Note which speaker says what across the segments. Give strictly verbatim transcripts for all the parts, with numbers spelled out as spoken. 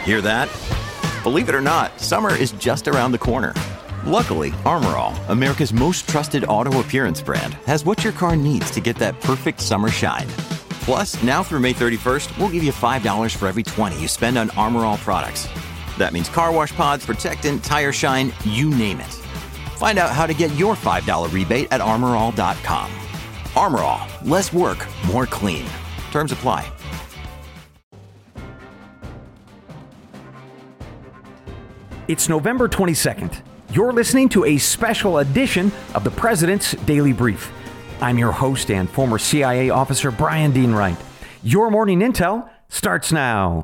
Speaker 1: Hear that? Believe it or not, summer is just around the corner. Luckily, Armor All, America's most trusted auto appearance brand, has what your car needs to get that perfect summer shine. Plus, now through May thirty-first, we'll give you five dollars for every twenty you spend on Armor All products. That means car wash pods, protectant, tire shine, you name it. Find out how to get your five dollars rebate at armor all dot com. Armor All, less work, more clean. Terms apply.
Speaker 2: It's November twenty-second. You're listening to a special edition of the President's Daily Brief. I'm your host and former C I A officer, Brian Dean Wright. Your morning intel starts now.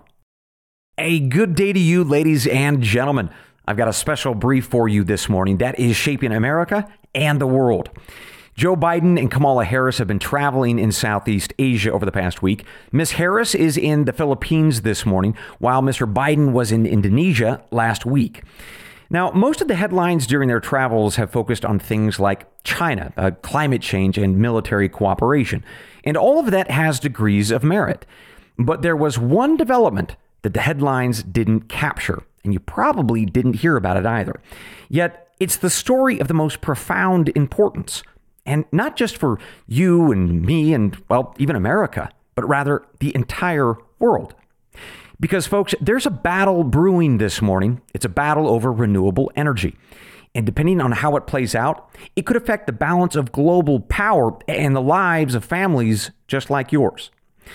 Speaker 2: A good day to you, ladies and gentlemen. I've got a special brief for you this morning that is shaping America and the world. Joe Biden and Kamala Harris have been traveling in Southeast Asia over the past week. Miss Harris is in the Philippines this morning, while Mister Biden was in Indonesia last week. Now, most of the headlines during their travels have focused on things like China, uh, climate change, and military cooperation. And all of that has degrees of merit. But there was one development that the headlines didn't capture, and you probably didn't hear about it either. Yet, it's the story of the most profound importance. And not just for you and me and, well, even America, but rather the entire world. Because, folks, there's a battle brewing this morning. It's a battle over renewable energy. And depending on how it plays out, it could affect the balance of global power and the lives of families just like yours.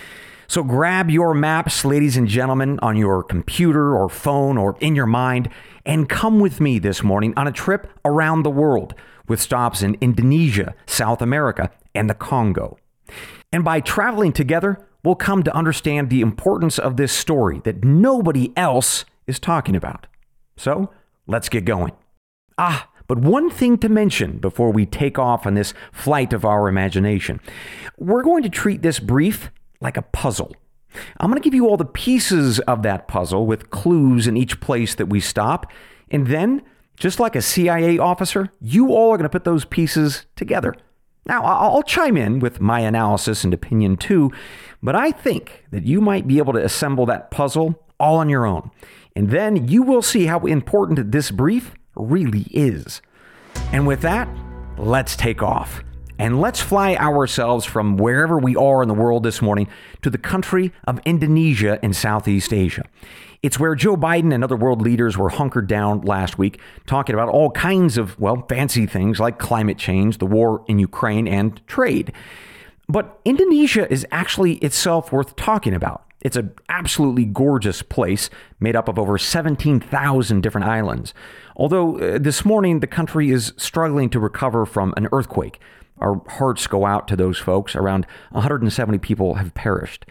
Speaker 2: So grab your maps, ladies and gentlemen, on your computer or phone or in your mind, and come with me this morning on a trip around the world with stops in Indonesia, South America, and the Congo. And by traveling together, we'll come to understand the importance of this story that nobody else is talking about. So let's get going. Ah, but one thing to mention before we take off on this flight of our imagination. We're going to treat this brief like a puzzle. I'm going to give you all the pieces of that puzzle with clues in each place that we stop. And then, just like a C I A officer, you all are going to put those pieces together. Now, I'll chime in with my analysis and opinion too, but I think that you might be able to assemble that puzzle all on your own. And then you will see how important this brief really is. And with that, let's take off. And let's fly ourselves from wherever we are in the world this morning to the country of Indonesia in Southeast Asia. It's where Joe Biden and other world leaders were hunkered down last week, talking about all kinds of, well, fancy things like climate change, the war in Ukraine, and trade. But Indonesia is actually itself worth talking about. It's an absolutely gorgeous place made up of over seventeen thousand different islands. Although uh, this morning the country is struggling to recover from an earthquake. Our hearts go out to those folks. Around one hundred seventy people have perished.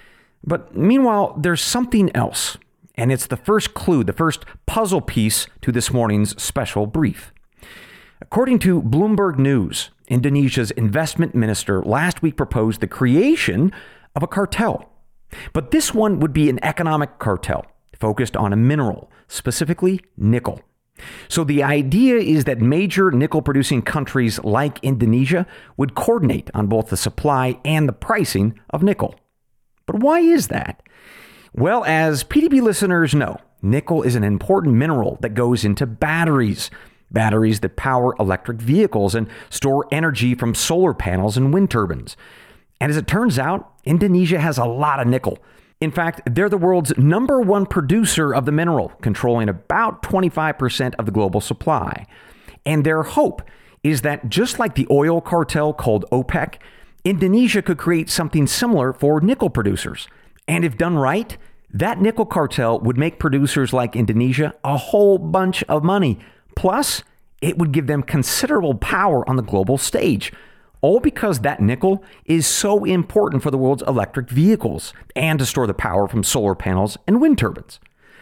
Speaker 2: But meanwhile, there's something else. And it's the first clue, the first puzzle piece to this morning's special brief. According to Bloomberg News, Indonesia's investment minister last week proposed the creation of a cartel. But this one would be an economic cartel focused on a mineral, specifically nickel. So the idea is that major nickel-producing countries like Indonesia would coordinate on both the supply and the pricing of nickel. But why is that? Well, as P D B listeners know, nickel is an important mineral that goes into batteries. Batteries that power electric vehicles and store energy from solar panels and wind turbines. And as it turns out, Indonesia has a lot of nickel. In fact, they're the world's number one producer of the mineral, controlling about twenty-five percent of the global supply. And their hope is that just like the oil cartel called OPEC, Indonesia could create something similar for nickel producers. And if done right, that nickel cartel would make producers like Indonesia a whole bunch of money. Plus, it would give them considerable power on the global stage. All because that nickel is so important for the world's electric vehicles and to store the power from solar panels and wind turbines.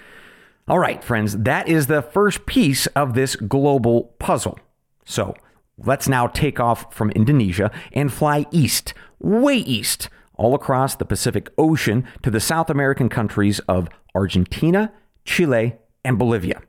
Speaker 2: All right, friends, that is the first piece of this global puzzle. So let's now take off from Indonesia and fly east, way east, all across the Pacific Ocean to the South American countries of Argentina, Chile, and Bolivia.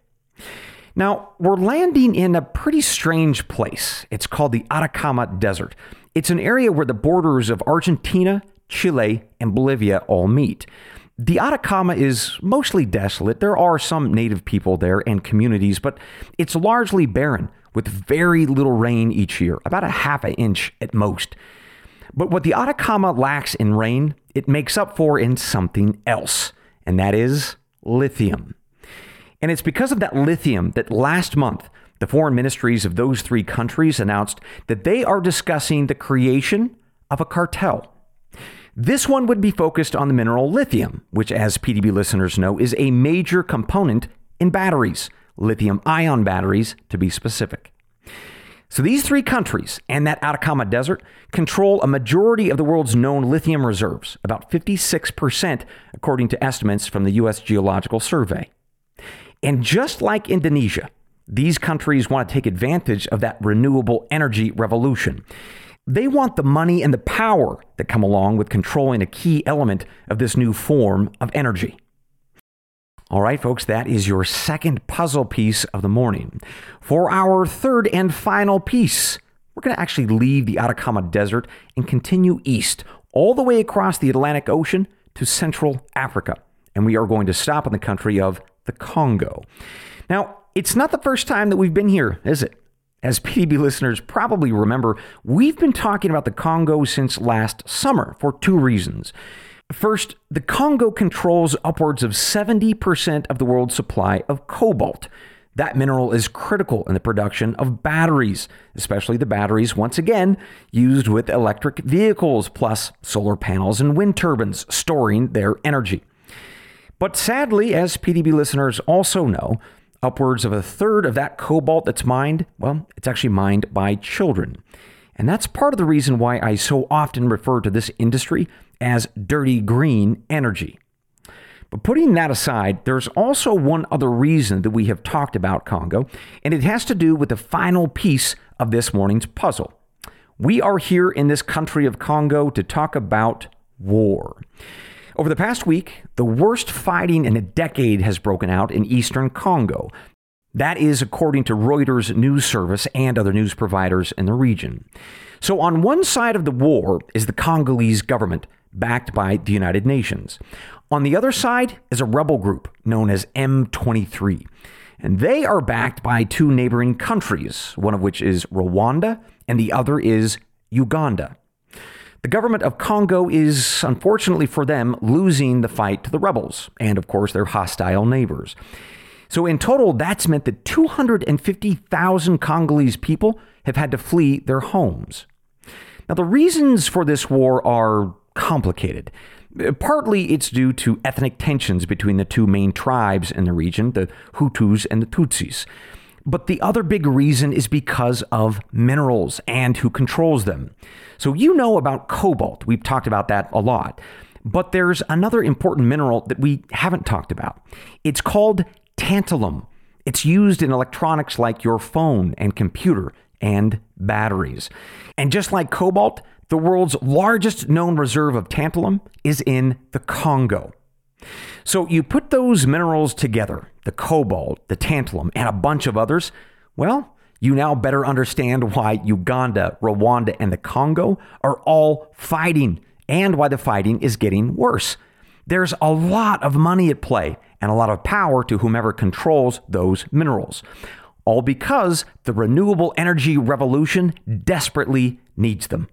Speaker 2: Now, we're landing in a pretty strange place. It's called the Atacama Desert. It's an area where the borders of Argentina, Chile, and Bolivia all meet. The Atacama is mostly desolate. There are some native people there and communities, but it's largely barren with very little rain each year, about a half an inch at most. But what the Atacama lacks in rain, it makes up for in something else, and that is lithium. And it's because of that lithium that last month, the foreign ministries of those three countries announced that they are discussing the creation of a cartel. This one would be focused on the mineral lithium, which, as P D B listeners know, is a major component in batteries, lithium-ion batteries to be specific. So these three countries and that Atacama Desert control a majority of the world's known lithium reserves, about fifty-six percent according to estimates from the U S Geological Survey. And just like Indonesia, these countries want to take advantage of that renewable energy revolution. They want the money and the power that come along with controlling a key element of this new form of energy. All right, folks, that is your second puzzle piece of the morning. For our third and final piece, we're going to actually leave the Atacama Desert and continue east, all the way across the Atlantic Ocean to Central Africa. And we are going to stop in the country of the Congo. Now, it's not the first time that we've been here, is it? As P D B listeners probably remember, we've been talking about the Congo since last summer for two reasons. First, the Congo controls upwards of seventy percent of the world's supply of cobalt. That mineral is critical in the production of batteries, especially the batteries, once again, used with electric vehicles, plus solar panels and wind turbines storing their energy. But sadly, as P D B listeners also know, upwards of a third of that cobalt that's mined, well, it's actually mined by children. And that's part of the reason why I so often refer to this industry as dirty green energy. But putting that aside, there's also one other reason that we have talked about Congo, and it has to do with the final piece of this morning's puzzle. We are here in this country of Congo to talk about war. Over the past week, the worst fighting in a decade has broken out in eastern Congo. That is according to Reuters news service and other news providers in the region. So on one side of the war is the Congolese government, backed by the United Nations. On the other side is a rebel group known as M twenty-three. And they are backed by two neighboring countries, one of which is Rwanda and the other is Uganda. The government of Congo is, unfortunately for them, losing the fight to the rebels and, of course, their hostile neighbors. So in total, that's meant that two hundred fifty thousand Congolese people have had to flee their homes. Now, the reasons for this war are complicated. Partly it's due to ethnic tensions between the two main tribes in the region, the Hutus and the Tutsis. But the other big reason is because of minerals and who controls them. So you know about cobalt. We've talked about that a lot. But there's another important mineral that we haven't talked about. It's called tantalum. It's used in electronics like your phone and computer and batteries. And just like cobalt, the world's largest known reserve of tantalum is in the Congo. So you put those minerals together, the cobalt, the tantalum, and a bunch of others, well, you now better understand why Uganda, Rwanda, and the Congo are all fighting and why the fighting is getting worse. There's a lot of money at play and a lot of power to whomever controls those minerals, all because the renewable energy revolution desperately needs them.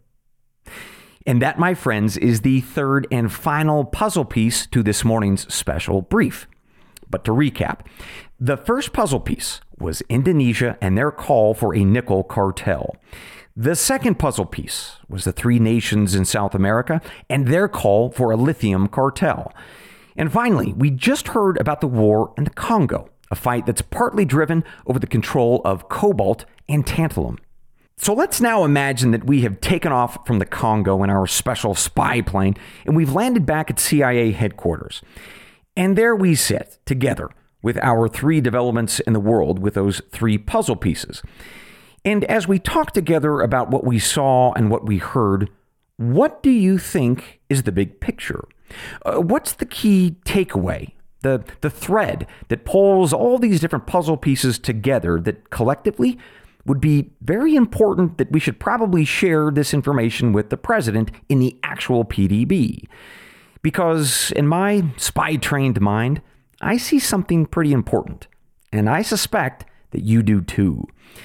Speaker 2: And that, my friends, is the third and final puzzle piece to this morning's special brief. But to recap, the first puzzle piece was Indonesia and their call for a nickel cartel. The second puzzle piece was the three nations in South America and their call for a lithium cartel. And finally, we just heard about the war in the Congo, a fight that's partly driven over the control of cobalt and tantalum. So let's now imagine that we have taken off from the Congo in our special spy plane and we've landed back at C I A headquarters. And there we sit together with our three developments in the world with those three puzzle pieces. And as we talk together about what we saw and what we heard, what do you think is the big picture? Uh, what's the key takeaway? The, the thread that pulls all these different puzzle pieces together that collectively would be very important that we should probably share this information with the president in the actual P D B. Because in my spy-trained mind, I see something pretty important, and I suspect that you do too.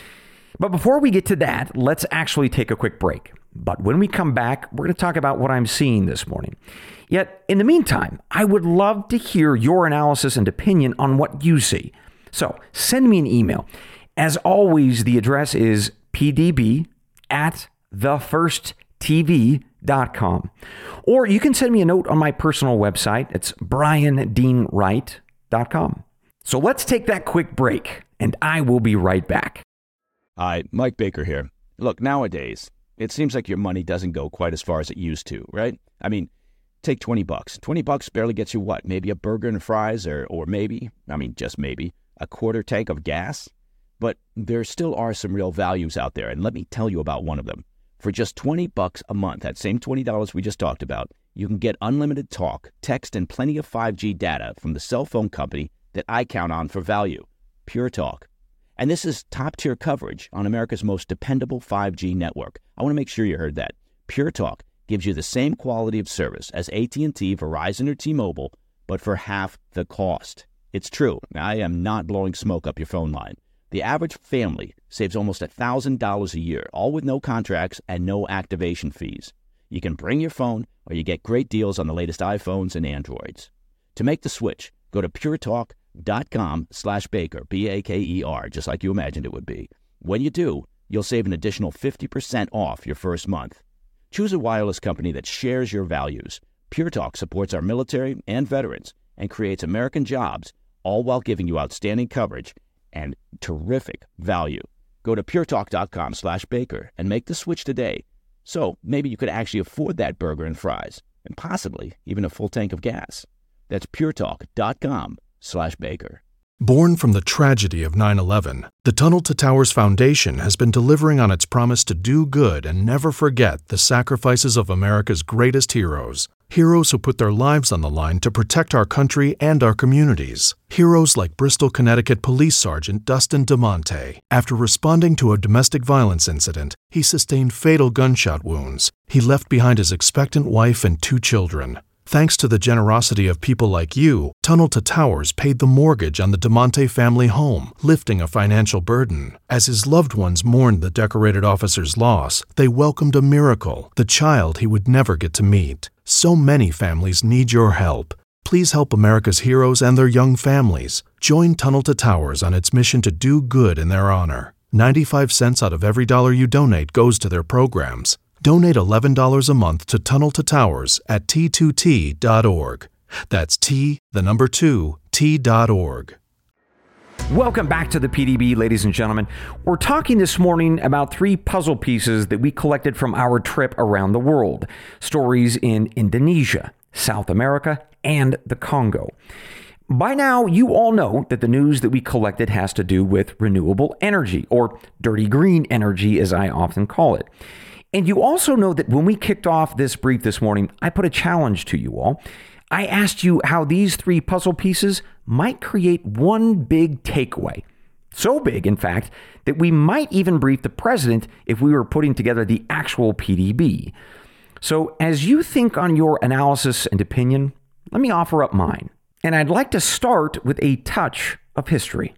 Speaker 2: But before we get to that, let's actually take a quick break. But when we come back, we're going to talk about what I'm seeing this morning. Yet, in the meantime, I would love to hear your analysis and opinion on what you see. So send me an email. As always, the address is p d b at the first t v dot com. Or you can send me a note on my personal website. It's brian dean wright dot com. So let's take that quick break, and I will be right back.
Speaker 3: Hi, Mike Baker here. Look, nowadays, it seems like your money doesn't go quite as far as it used to, right? I mean, take twenty bucks. twenty bucks barely gets you what? Maybe a burger and fries, or, or maybe, I mean, just maybe, a quarter tank of gas? But there still are some real values out there, and let me tell you about one of them. For just twenty bucks a month, that same twenty dollars we just talked about, you can get unlimited talk, text, and plenty of five G data from the cell phone company that I count on for value, Pure Talk. And this is top-tier coverage on America's most dependable five G network. I want to make sure you heard that. Pure Talk gives you the same quality of service as A T and T, Verizon, or T-Mobile, but for half the cost. It's true. I am not blowing smoke up your phone line. The average family saves almost one thousand dollars a year, all with no contracts and no activation fees. You can bring your phone, or you get great deals on the latest iPhones and Androids. To make the switch, go to puretalk.com slash Baker, B A K E R, just like you imagined it would be. When you do, you'll save an additional fifty percent off your first month. Choose a wireless company that shares your values. Pure Talk supports our military and veterans and creates American jobs, all while giving you outstanding coverage and terrific value. Go to puretalk.com slash Baker and make the switch today. So maybe you could actually afford that burger and fries, and possibly even a full tank of gas. That's puretalk.com slash Baker.
Speaker 4: Born from the tragedy of nine eleven, the Tunnel to Towers Foundation has been delivering on its promise to do good and never forget the sacrifices of America's greatest heroes. Heroes who put their lives on the line to protect our country and our communities. Heroes like Bristol, Connecticut Police Sergeant Dustin DeMonte. After responding to a domestic violence incident, he sustained fatal gunshot wounds. He left behind his expectant wife and two children. Thanks to the generosity of people like you, Tunnel to Towers paid the mortgage on the DeMonte family home, lifting a financial burden. As his loved ones mourned the decorated officer's loss, they welcomed a miracle, the child he would never get to meet. So many families need your help. Please help America's heroes and their young families. Join Tunnel to Towers on its mission to do good in their honor. ninety-five cents out of every dollar you donate goes to their programs. Donate eleven dollars a month to Tunnel to Towers at T two T dot org. That's T, the number two, T dot org.
Speaker 2: Welcome back to the P D B, ladies and gentlemen. We're talking this morning about three puzzle pieces that we collected from our trip around the world. Stories in Indonesia, South America, and the Congo. By now, you all know that the news that we collected has to do with renewable energy, or dirty green energy, as I often call it. And you also know that when we kicked off this brief this morning, I put a challenge to you all. I asked you how these three puzzle pieces might create one big takeaway. So big, in fact, that we might even brief the president if we were putting together the actual P D B. So as you think on your analysis and opinion, let me offer up mine. And I'd like to start with a touch of history.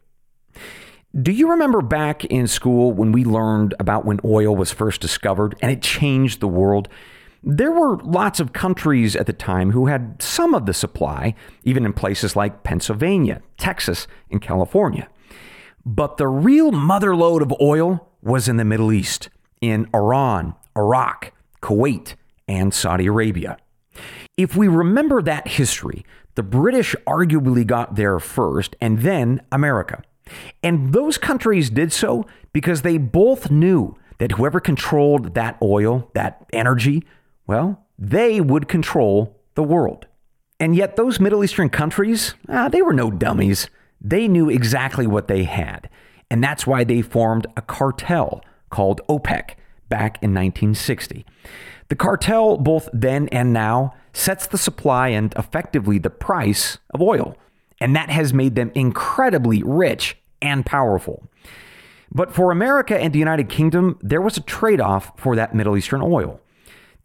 Speaker 2: Do you remember back in school when we learned about when oil was first discovered and it changed the world? There were lots of countries at the time who had some of the supply, even in places like Pennsylvania, Texas, and California. But the real motherlode of oil was in the Middle East, in Iran, Iraq, Kuwait, and Saudi Arabia. If we remember that history, the British arguably got there first, and then America. And those countries did so because they both knew that whoever controlled that oil, that energy, well, they would control the world. And yet those Middle Eastern countries, ah, they were no dummies. They knew exactly what they had. And that's why they formed a cartel called OPEC back in nineteen sixty. The cartel, both then and now, sets the supply and effectively the price of oil. And that has made them incredibly rich and powerful. But for America and the United Kingdom, there was a trade-off for that Middle Eastern oil.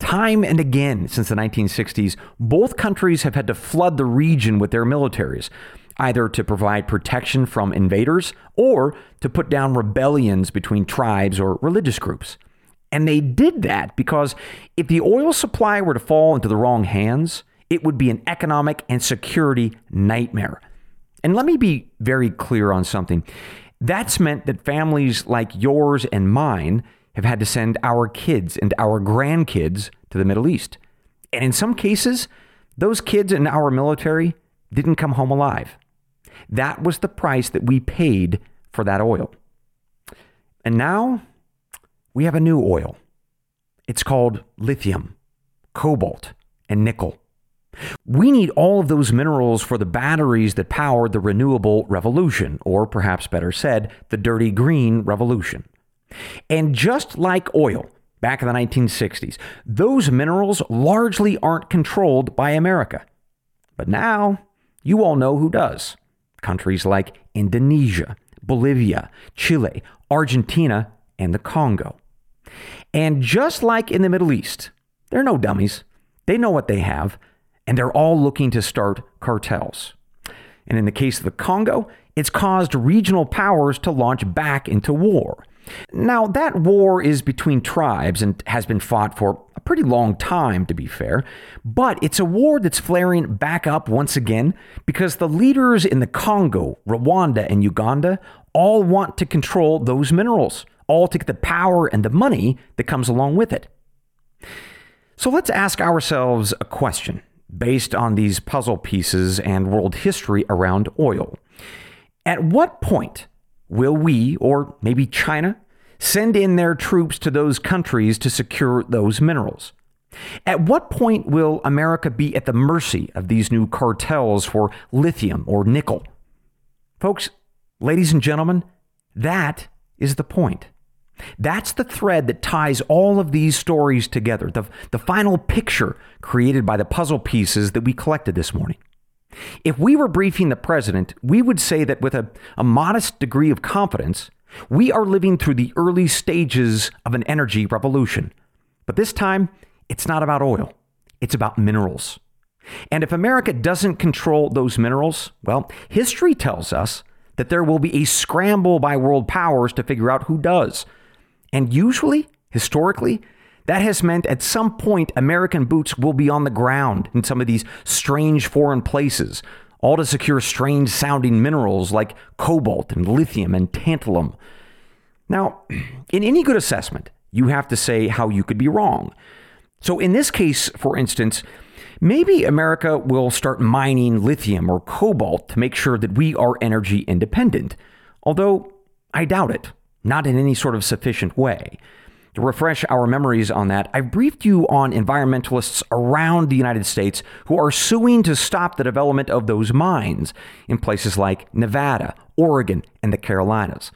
Speaker 2: Time and again since the nineteen sixties, both countries have had to flood the region with their militaries, either to provide protection from invaders or to put down rebellions between tribes or religious groups. And they did that because if the oil supply were to fall into the wrong hands, it would be an economic and security nightmare. And let me be very clear on something. That's meant that families like yours and mine have had to send our kids and our grandkids to the Middle East. And in some cases, those kids in our military didn't come home alive. That was the price that we paid for that oil. And now we have a new oil. It's called lithium, cobalt, and nickel. We need all of those minerals for the batteries that power the renewable revolution, or perhaps better said, the dirty green revolution. And just like oil back in the nineteen sixties, those minerals largely aren't controlled by America. But now you all know who does. Countries like Indonesia, Bolivia, Chile, Argentina, and the Congo. And just like in the Middle East, they're no dummies. They know what they have, and they're all looking to start cartels. And in the case of the Congo, it's caused regional powers to launch back into war. Now, that war is between tribes and has been fought for a pretty long time, to be fair, but it's a war that's flaring back up once again because the leaders in the Congo, Rwanda, and Uganda all want to control those minerals, all to get the power and the money that comes along with it. So let's ask ourselves a question based on these puzzle pieces and world history around oil. At what point will we, or maybe China, send in their troops to those countries to secure those minerals? At what point will America be at the mercy of these new cartels for lithium or nickel? Folks, ladies and gentlemen, that is the point. That's the thread that ties all of these stories together, the, the final picture created by the puzzle pieces that we collected this morning. If we were briefing the president, we would say that with a, a modest degree of confidence, we are living through the early stages of an energy revolution. But this time, it's not about oil. It's about minerals. And if America doesn't control those minerals, well, history tells us that there will be a scramble by world powers to figure out who does. And usually, historically, that has meant at some point American boots will be on the ground in some of these strange foreign places, all to secure strange sounding minerals like cobalt and lithium and tantalum. Now, in any good assessment, you have to say how you could be wrong. So in this case, for instance, maybe America will start mining lithium or cobalt to make sure that we are energy independent, although I doubt it, not in any sort of sufficient way. To refresh our memories on that, I briefed you on environmentalists around the United States who are suing to stop the development of those mines in places like Nevada, Oregon, and the Carolinas.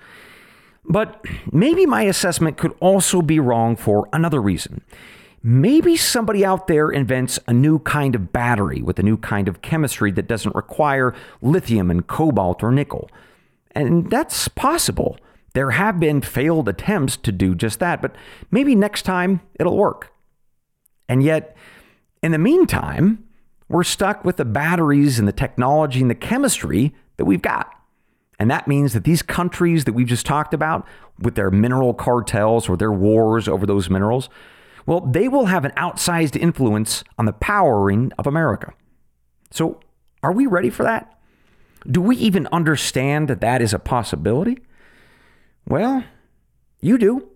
Speaker 2: But maybe my assessment could also be wrong for another reason. Maybe somebody out there invents a new kind of battery with a new kind of chemistry that doesn't require lithium and cobalt or nickel. And that's possible. There have been failed attempts to do just that, but maybe next time it'll work. And yet, in the meantime, we're stuck with the batteries and the technology and the chemistry that we've got. And that means that these countries that we've just talked about with their mineral cartels or their wars over those minerals, well, they will have an outsized influence on the powering of America. So are we ready for that? Do we even understand that that is a possibility? Well, you do.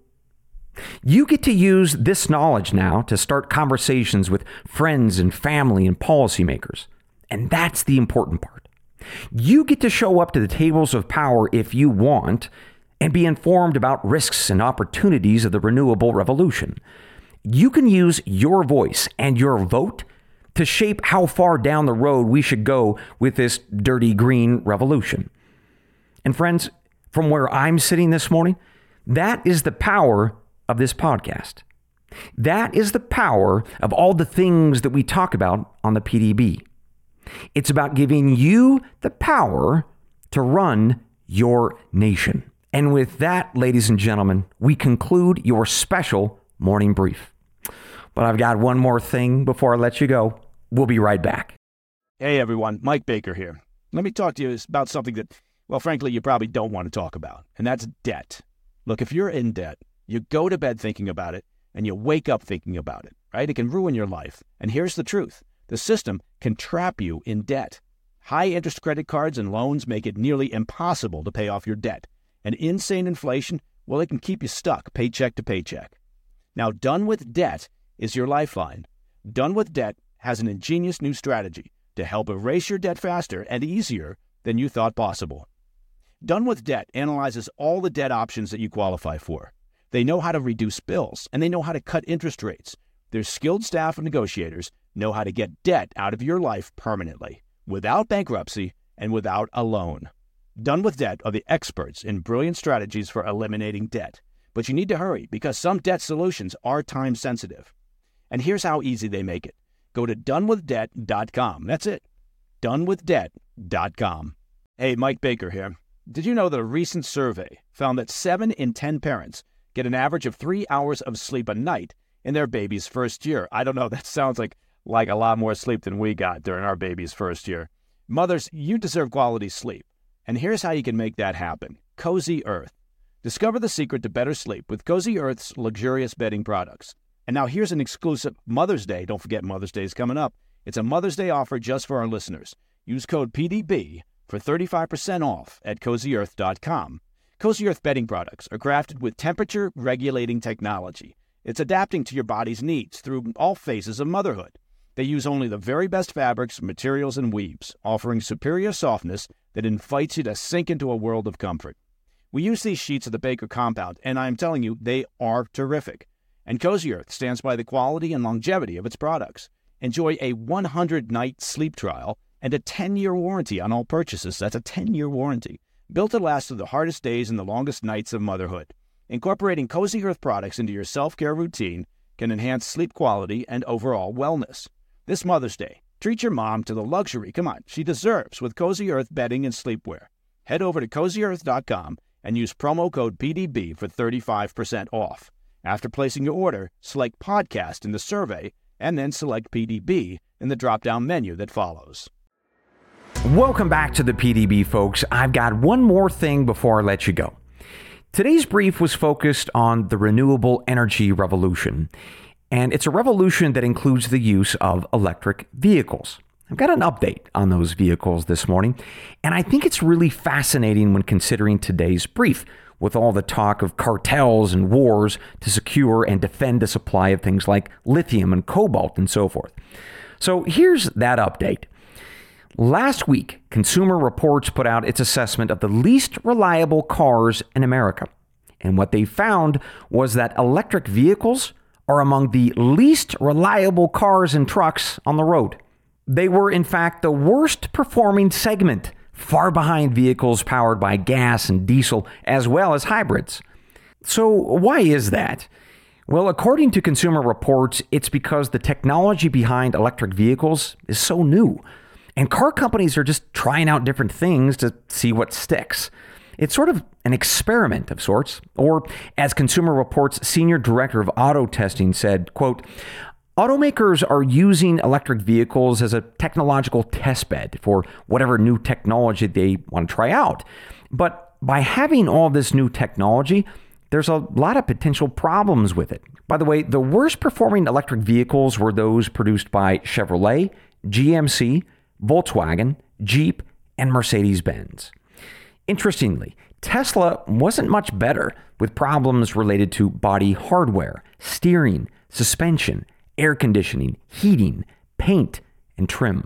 Speaker 2: You get to use this knowledge now to start conversations with friends and family and policymakers. And that's the important part. You get to show up to the tables of power if you want and be informed about risks and opportunities of the renewable revolution. You can use your voice and your vote to shape how far down the road we should go with this dirty green revolution. And friends, from where I'm sitting this morning, that is the power of this podcast. That is the power of all the things that we talk about on the P D B. It's about giving you the power to run your nation. And with that, ladies and gentlemen, we conclude your special morning brief. But I've got one more thing before I let you go. We'll be right back.
Speaker 3: Hey everyone, Mike Baker here. Let me talk to you about something that, well, frankly, you probably don't want to talk about, and that's debt. Look, if you're in debt, you go to bed thinking about it, and you wake up thinking about it, right? It can ruin your life. And here's the truth. The system can trap you in debt. High-interest credit cards and loans make it nearly impossible to pay off your debt. And insane inflation, well, it can keep you stuck paycheck to paycheck. Now, Done With Debt is your lifeline. Done With Debt has an ingenious new strategy to help erase your debt faster and easier than you thought possible. Done With Debt analyzes all the debt options that you qualify for. They know how to reduce bills, and they know how to cut interest rates. Their skilled staff of negotiators know how to get debt out of your life permanently, without bankruptcy and without a loan. Done With Debt are the experts in brilliant strategies for eliminating debt. But you need to hurry because some debt solutions are time sensitive. And here's how easy they make it. Go to done with debt dot com. That's it. done with debt dot com. Hey, Mike Baker here. Did you know that a recent survey found that seven in ten parents get an average of three hours of sleep a night in their baby's first year? I don't know. That sounds like, like a lot more sleep than we got during our baby's first year. Mothers, you deserve quality sleep. And here's how you can make that happen. Cozy Earth. Discover the secret to better sleep with Cozy Earth's luxurious bedding products. And now here's an exclusive Mother's Day. Don't forget Mother's Day is coming up. It's a Mother's Day offer just for our listeners. Use code P D B for thirty-five percent off at cozy earth dot com. Cozy Earth bedding products are crafted with temperature-regulating technology. It's adapting to your body's needs through all phases of motherhood. They use only the very best fabrics, materials, and weaves, offering superior softness that invites you to sink into a world of comfort. We use these sheets of the Baker compound, and I'm telling you, they are terrific. And Cozy Earth stands by the quality and longevity of its products. Enjoy a one hundred night sleep trial and a ten-year warranty on all purchases. That's a ten-year warranty, built to last through the hardest days and the longest nights of motherhood. Incorporating Cozy Earth products into your self-care routine can enhance sleep quality and overall wellness. This Mother's Day, treat your mom to the luxury, come on, she deserves with Cozy Earth bedding and sleepwear. Head over to cozy earth dot com and use promo code P D B for thirty-five percent off. After placing your order, select Podcast in the survey and then select P D B in the drop-down menu that follows.
Speaker 2: Welcome back to the P D B, folks. I've got one more thing before I let you go. Today's brief was focused on the renewable energy revolution, and it's a revolution that includes the use of electric vehicles. I've got an update on those vehicles this morning, and I think it's really fascinating when considering today's brief, with all the talk of cartels and wars to secure and defend the supply of things like lithium and cobalt and so forth. So here's that update. Last week, Consumer Reports put out its assessment of the least reliable cars in America. And what they found was that electric vehicles are among the least reliable cars and trucks on the road. They were, in fact, the worst performing segment, far behind vehicles powered by gas and diesel, as well as hybrids. So why is that? Well, according to Consumer Reports, it's because the technology behind electric vehicles is so new, and car companies are just trying out different things to see what sticks. It's sort of an experiment of sorts, or as Consumer Reports Senior Director of Auto Testing said, quote, automakers are using electric vehicles as a technological testbed for whatever new technology they want to try out. But by having all this new technology, there's a lot of potential problems with it. By the way, the worst performing electric vehicles were those produced by Chevrolet, G M C, Volkswagen, Jeep, and Mercedes-Benz. Interestingly, Tesla wasn't much better, with problems related to body hardware, steering, suspension, air conditioning, heating, paint, and trim.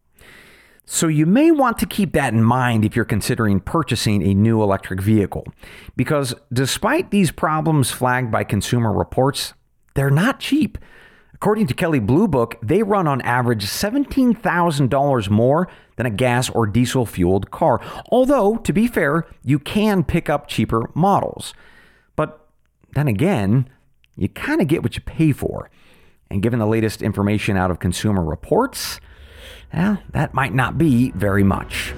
Speaker 2: So you may want to keep that in mind if you're considering purchasing a new electric vehicle, because despite these problems flagged by Consumer Reports, they're not cheap. According to Kelley Blue Book, they run on average seventeen thousand dollars more than a gas or diesel fueled car. Although, to be fair, you can pick up cheaper models. But then again, you kind of get what you pay for. And given the latest information out of Consumer Reports, well, that might not be very much.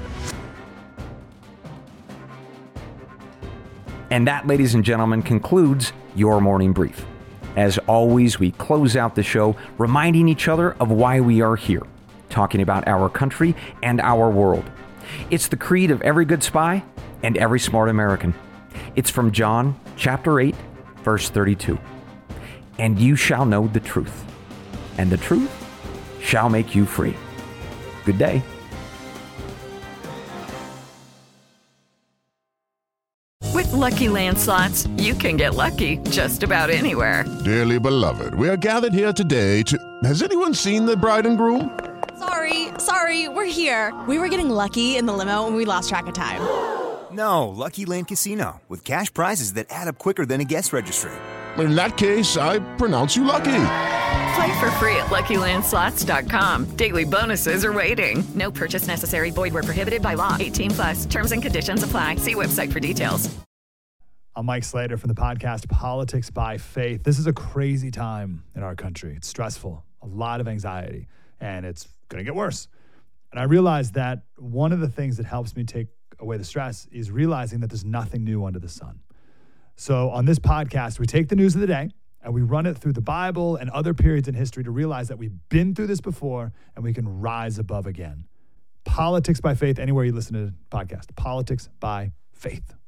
Speaker 2: And that, ladies and gentlemen, concludes your morning brief. As always, we close out the show reminding each other of why we are here, talking about our country and our world. It's the creed of every good spy and every smart American. It's from John chapter eight, verse thirty-two. And you shall know the truth, and the truth shall make you free. Good day.
Speaker 5: With Lucky Land Slots, you can get lucky just about anywhere.
Speaker 6: Dearly beloved, we are gathered here today to... Has anyone seen the bride and groom?
Speaker 7: Sorry, sorry, we're here. We were getting lucky in the limo and we lost track of time.
Speaker 8: No, Lucky Land Casino, with cash prizes that add up quicker than a guest registry.
Speaker 6: In that case, I pronounce you lucky.
Speaker 5: Play for free at Lucky Land Slots dot com. Daily bonuses are waiting. No purchase necessary. Void where prohibited by law. eighteen plus. Terms and conditions apply. See website for details.
Speaker 9: I'm Mike Slater from the podcast Politics by Faith. This is a crazy time in our country. It's stressful, a lot of anxiety, and it's going to get worse. And I realized that one of the things that helps me take away the stress is realizing that there's nothing new under the sun. So on this podcast, we take the news of the day and we run it through the Bible and other periods in history to realize that we've been through this before and we can rise above again. Politics by Faith, anywhere you listen to the podcast. Politics by Faith.